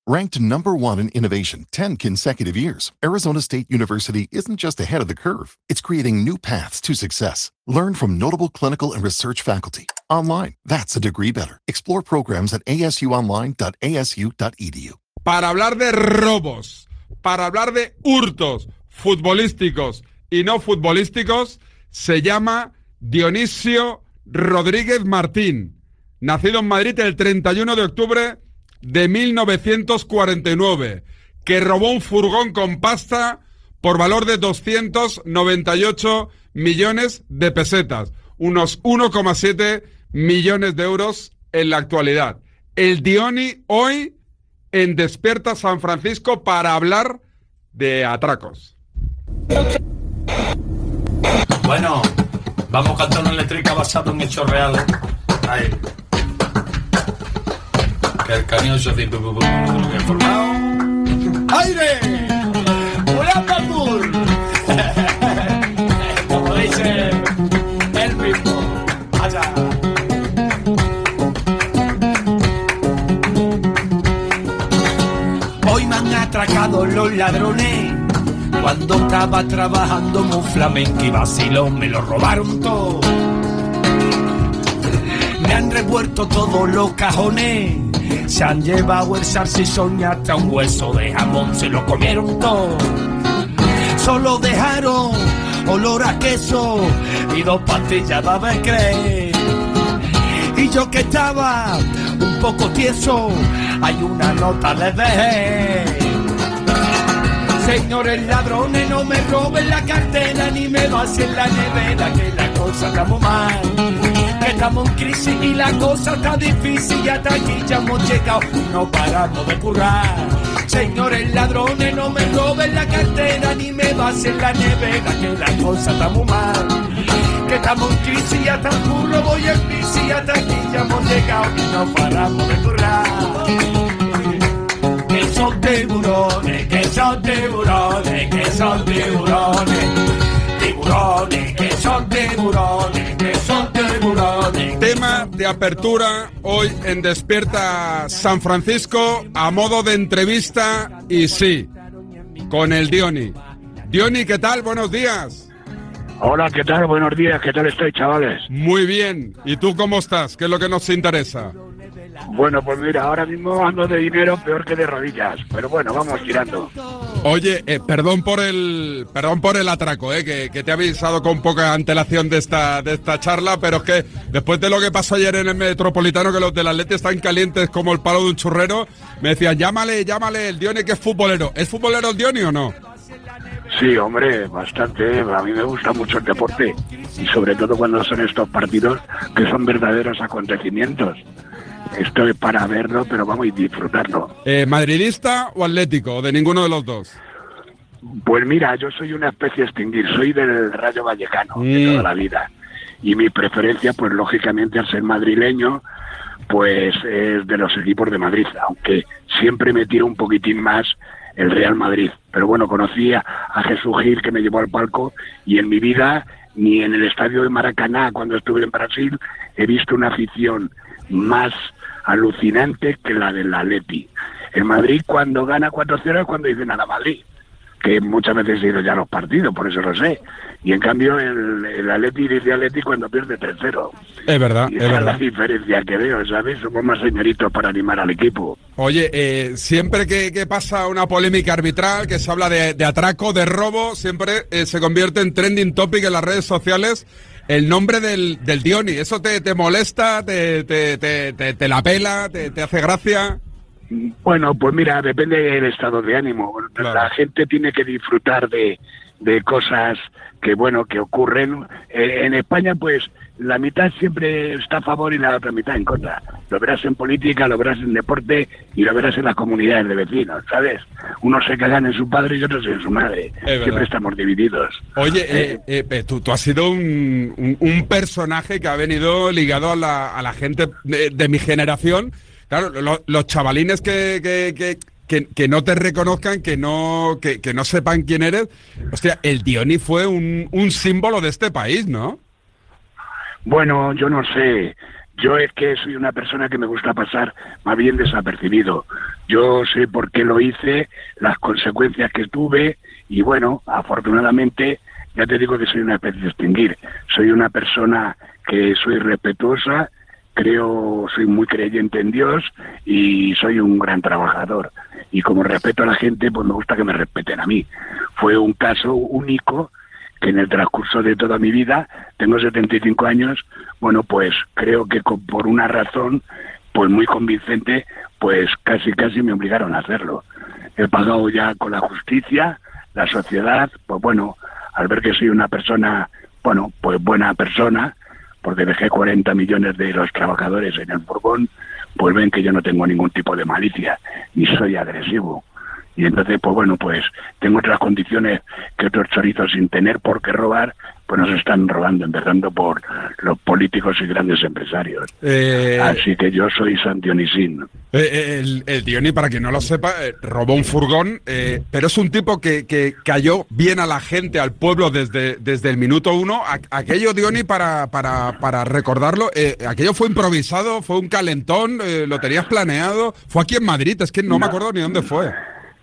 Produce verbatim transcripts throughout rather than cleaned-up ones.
Ranked number one in innovation ten consecutive years, Arizona State University isn't just ahead of the curve, it's creating new paths to success. Learn from notable clinical and research faculty. Online, that's a degree better. Explore programs at a s u online dot a s u dot e d u. Para hablar de robos, para hablar de hurtos futbolísticos y no futbolísticos, se llama Dionisio Rodríguez Martín, nacido en Madrid el treinta y uno de octubre de mil novecientos cuarenta y nueve, que robó un furgón con pasta por valor de doscientos noventa y ocho millones de pesetas, unos uno coma siete millones de euros en la actualidad. El Dioni hoy en Despierta San Francisco para hablar de atracos. Bueno, vamos a cantar una eléctrica basada en hechos reales. Ahí. Que el camión se hace no lo había formado. ¡Aire! ¡Ulapatur! Como dice el mismo. Allá. Hoy me han atracado los ladrones. Cuando estaba trabajando muy flamenco y vacilón, me lo robaron todo. Me han revuelto todos los cajones. Se han llevado el salchichón y hasta un hueso de jamón se lo comieron todo. Solo dejaron olor a queso y dos pastillas de Becre. Y yo que estaba un poco tieso, hay una nota le dejé. Señores ladrones, no me roben la cartera ni me vacíen la nevera, que la cosa está muy mal. Que estamos en crisis y la cosa está difícil y hasta aquí ya hemos llegado, no paramos de currar. Señores ladrones, no me roben la cartera ni me vacíen la nevera, que la cosa está muy mal. Que estamos en crisis y hasta el curro voy en bici y hasta aquí ya hemos llegado y no paramos de currar. Que son tiburones, que son tiburones, que son tiburones, tiburones, que son tiburones, que son tiburones. Tema de apertura hoy en Despierta San Francisco a modo de entrevista y sí, con el Dioni. Dioni, ¿qué tal? Buenos días. Hola, ¿qué tal? Buenos días, ¿qué tal estáis, chavales? Muy bien. ¿Y tú cómo estás? ¿Qué es lo que nos interesa? Bueno, pues mira, ahora mismo ando de dinero peor que de rodillas, pero bueno, vamos tirando. Oye, eh, perdón por el perdón por el atraco, eh, que, que te he avisado con poca antelación de esta de esta charla, pero es que después de lo que pasó ayer en el Metropolitano, que los del Atleti están calientes como el palo de un churrero, me decían, llámale, llámale el Dioni que es futbolero. ¿Es futbolero el Dioni o no? Sí, hombre, bastante. A mí me gusta mucho el deporte y sobre todo cuando son estos partidos que son verdaderos acontecimientos. Esto es para verlo, pero vamos a disfrutarlo. Eh, ¿Madridista o atlético? ¿O de ninguno de los dos? Pues mira, yo soy una especie a extinguir. Soy del Rayo Vallecano mm. de toda la vida. Y mi preferencia, pues lógicamente, al ser madrileño, pues es de los equipos de Madrid. Aunque siempre me tiro un poquitín más el Real Madrid. Pero bueno, conocí a, a Jesús Gil, que me llevó al palco, y en mi vida, ni en el estadio de Maracaná, cuando estuve en Brasil, he visto una afición más alucinante que la del Atleti. El Madrid cuando gana cuatro cero es cuando dicen a la Madrid, que muchas veces he ido ya a los partidos, por eso lo sé. Y en cambio el, el Atleti dice Atleti cuando pierde tres cero. Es verdad, y es esa verdad. Es la diferencia que veo, ¿sabes? Somos más señoritos para animar al equipo. Oye, eh, siempre que, que pasa una polémica arbitral, que se habla de, de atraco, de robo, siempre eh, se convierte en trending topic en las redes sociales el nombre del, del Dioni. ¿Eso te, te molesta, te, te, te, te, te la pela, te, te hace gracia? Bueno, pues mira, depende del estado de ánimo. Claro. La gente tiene que disfrutar de, de cosas que, bueno, que ocurren. Eh, en España, pues, la mitad siempre está a favor y la otra mitad en contra. Lo verás en política, lo verás en deporte y lo verás en las comunidades de vecinos, ¿sabes? Unos se cagan en su padre y otros en su madre. Siempre estamos divididos. Oye, eh, eh, eh, tú, tú has sido un, un, un personaje que ha venido ligado a la, a la gente de, de mi generación. Claro, lo, los chavalines que, que, que, que, que no te reconozcan, que no, que, que no sepan quién eres. Hostia, el Dioni fue un, un símbolo de este país, ¿no? Bueno, yo no sé. Yo es que soy una persona que me gusta pasar más bien desapercibido. Yo sé por qué lo hice, las consecuencias que tuve y bueno, afortunadamente, ya te digo que soy una especie de extinguir. Soy una persona que soy respetuosa, creo, soy muy creyente en Dios y soy un gran trabajador. Y como respeto a la gente, pues me gusta que me respeten a mí. Fue un caso único que en el transcurso de toda mi vida, tengo setenta y cinco años, bueno, pues creo que con, por una razón pues muy convincente, pues casi casi me obligaron a hacerlo. He pagado ya con la justicia, la sociedad, pues bueno, al ver que soy una persona, bueno, pues buena persona, porque dejé cuarenta millones de los trabajadores en el furgón, pues ven que yo no tengo ningún tipo de malicia, ni soy agresivo. Y entonces, pues bueno, pues tengo otras condiciones que otros chorizos sin tener por qué robar, pues nos están robando, empezando por los políticos y grandes empresarios. Eh, Así que yo soy San Dionisín. Eh, el, el Diony, para quien no lo sepa, eh, robó un furgón, eh, pero es un tipo que, que cayó bien a la gente, al pueblo, desde, desde el minuto uno. A, aquello, Diony, para, para, para recordarlo, eh, aquello fue improvisado, fue un calentón, eh, lo tenías planeado, fue aquí en Madrid, es que no, no me acuerdo ni dónde fue.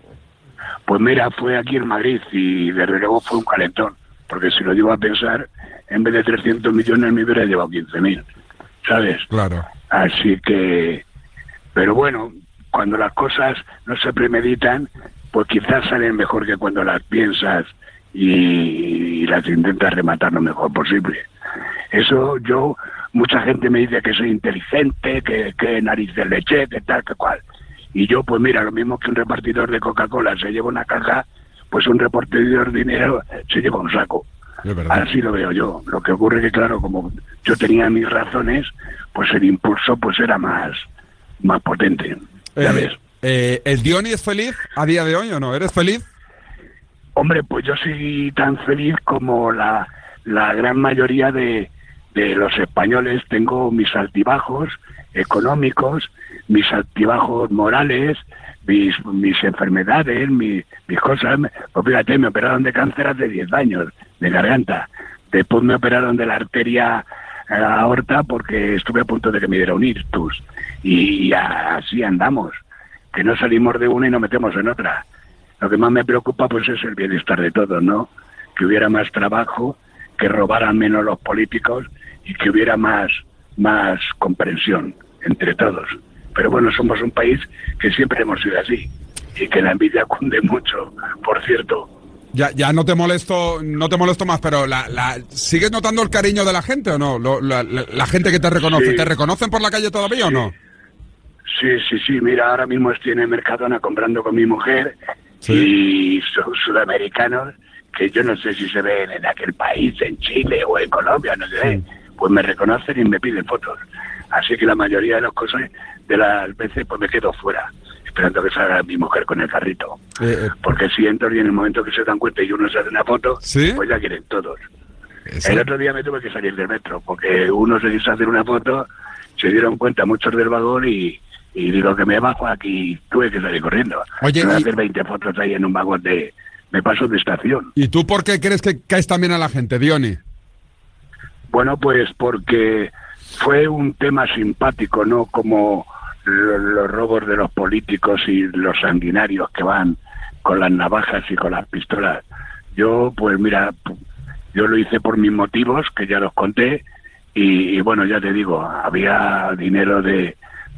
Pues mira, fue aquí en Madrid y desde luego fue un calentón, porque si lo llevo a pensar, en vez de trescientos millones me hubiera llevado quince mil, ¿sabes? Claro. Así que, pero bueno, cuando las cosas no se premeditan, pues quizás salen mejor que cuando las piensas y, y las intentas rematar lo mejor posible. Eso yo, mucha gente me dice que soy inteligente, que, que narices leche, que tal, que cual. Y yo, pues mira, lo mismo que un repartidor de Coca-Cola se lleva una caja, pues un repartidor de dinero se lleva un saco. Así lo veo yo. Lo que ocurre que, claro, como yo tenía mis razones, pues el impulso pues era más, más potente. ¿Ya eh, ves? Eh, ¿El Diony es feliz a día de hoy o no? ¿Eres feliz? Hombre, pues yo soy tan feliz como la, la gran mayoría de, de los españoles. Tengo mis altibajos económicos, mis altibajos morales, mis, mis enfermedades, mis, mis cosas. Pues fíjate, me operaron de cáncer hace diez años, de garganta. Después me operaron de la arteria aorta porque estuve a punto de que me diera un ictus. Y así andamos, que no salimos de una y nos metemos en otra. Lo que más me preocupa pues es el bienestar de todos, ¿no? Que hubiera más trabajo, que robaran menos los políticos y que hubiera más, más comprensión entre todos. Pero bueno, somos un país que siempre hemos sido así y que la envidia cunde mucho, por cierto. Ya, ya no te molesto, no te molesto más, pero la, la, ¿sigues notando el cariño de la gente o no? Lo, la, la, la gente que te reconoce, sí. ¿Te reconocen por la calle todavía sí. o no? Sí, sí, sí. Mira, ahora mismo estoy en el Mercadona comprando con mi mujer sí. y son sudamericanos que yo no sé si se ven en aquel país, en Chile o en Colombia, no sé. Sí. Pues me reconocen y me piden fotos. Así que la mayoría de las cosas, de las veces, pues me quedo fuera, esperando que salga mi mujer con el carrito. Eh, eh. Porque si entro y en el momento que se dan cuenta y uno se hace una foto, ¿sí? Pues ya quieren todos. ¿Eso? El otro día me tuve que salir del metro, porque uno se quiso hacer una foto, se dieron cuenta muchos del vagón y, y digo que me bajo aquí, tuve que salir corriendo. Oye, voy a y... hacer veinte fotos ahí en un vagón de... me paso de estación. ¿Y tú por qué crees que caes también a la gente, Diony? Bueno, pues porque fue un tema simpático, ¿no? Como lo, los robos de los políticos y los sanguinarios que van con las navajas y con las pistolas. Yo, pues mira, yo lo hice por mis motivos, que ya los conté, y, y bueno, ya te digo, había dinero de,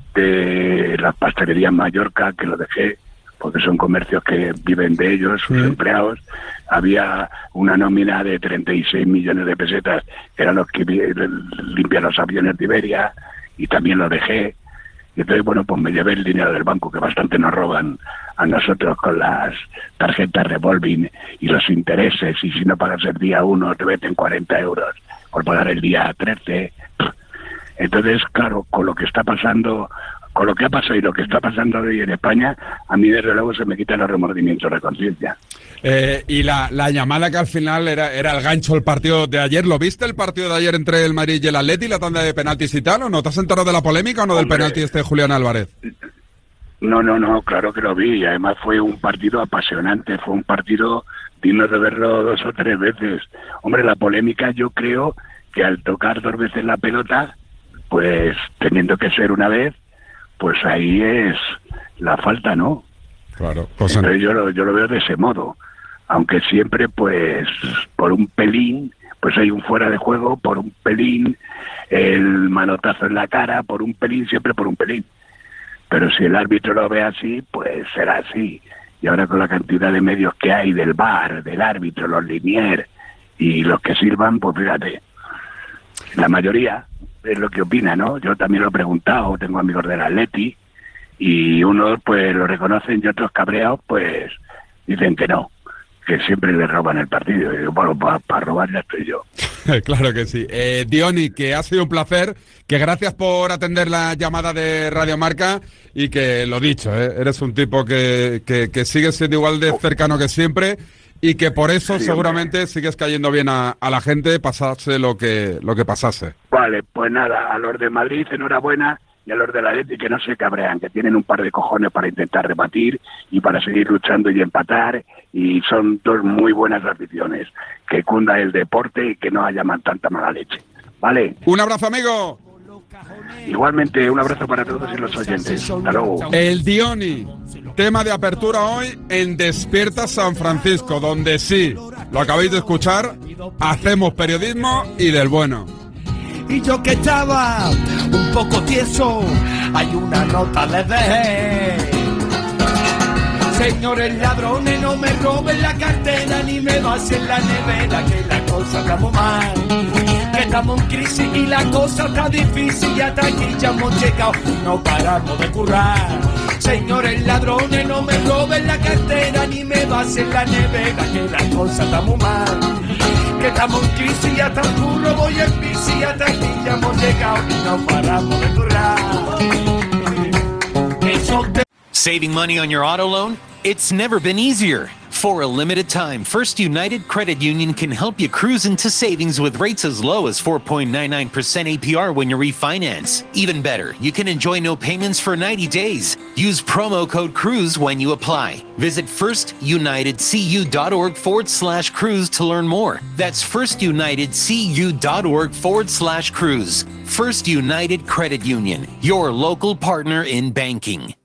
de las pastelerías Mallorca, que lo dejé, porque son comercios que viven de ellos, sus sí. empleados. Había una nómina de treinta y seis millones de pesetas, que eran los que limpian los aviones de Iberia, y también lo dejé. Y entonces, bueno, pues me llevé el dinero del banco, que bastante nos roban a nosotros con las tarjetas revolving y los intereses, y si no pagas el día uno, te meten cuarenta euros por pagar el día trece. Entonces, claro, con lo que está pasando... con lo que ha pasado y lo que está pasando hoy en España, a mí desde luego se me quitan los remordimientos de conciencia. Eh, y la, la llamada que al final era, era el gancho del partido de ayer, ¿lo viste el partido de ayer entre el Madrid y el Atleti, la tanda de penaltis y tal, o no? ¿Te has enterado de la polémica o no? Hombre, del penalti este de Julián Álvarez? No, no, no, claro que lo vi, y además fue un partido apasionante, fue un partido digno de verlo dos o tres veces. Hombre, la polémica yo creo que al tocar dos veces la pelota, pues teniendo que ser una vez, pues ahí es la falta, ¿no? Claro. Pues Entonces yo lo, yo lo veo de ese modo, aunque siempre pues por un pelín, pues hay un fuera de juego, por un pelín, el manotazo en la cara, por un pelín, siempre por un pelín. Pero si el árbitro lo ve así, pues será así. Y ahora con la cantidad de medios que hay del V A R, del árbitro, los liniers y los que sirvan, pues fíjate, la mayoría es lo que opina, ¿no? Yo también lo he preguntado, tengo amigos del Atleti y unos pues lo reconocen y otros cabreados pues dicen que no, que siempre le roban el partido. Y digo, bueno, para pa robar ya estoy yo. Claro que sí. Eh, Diony, que ha sido un placer, que gracias por atender la llamada de Radio Marca y que, lo dicho, eh, eres un tipo que, que, que sigue siendo igual de cercano que siempre y que por eso sí, seguramente hombre. sigues cayendo bien a, a la gente, pasase lo que, lo que pasase. Vale, pues nada, a los de Madrid enhorabuena y a los de la Atleti que no se cabrean, que tienen un par de cojones para intentar rebatir y para seguir luchando y empatar, y son dos muy buenas aficiones, que cunda el deporte y que no haya más tanta mala leche, ¿vale? Un abrazo, amigo. Igualmente, un abrazo para todos y los oyentes. Hasta luego. El Diony, tema de apertura hoy en Despierta San Francisco, donde sí, lo acabáis de escuchar, hacemos periodismo y del bueno. Y yo que estaba un poco tieso, hay una nota de dejé. Señores ladrones, no me roben la cartera ni me vacien la nevera, que la cosa está muy mal, que estamos en crisis y la cosa está difícil y hasta aquí ya hemos llegado, no paramos de currar. Señores ladrones, no me roben la cartera ni me vacien la nevera, que la cosa está muy mal, que estamos en crisis y hasta el curro voy en bici, hasta aquí ya hemos llegado y no paramos de currar. Eso te... Saving money on your auto loan? It's never been easier. For a limited time, First United Credit Union can help you cruise into savings with rates as low as four point nine nine percent A P R when you refinance. Even better, you can enjoy no payments for ninety days. Use promo code CRUISE when you apply. Visit firstunitedcu.org forward slash cruise to learn more. That's firstunitedcu.org forward slash cruise. First United Credit Union, your local partner in banking.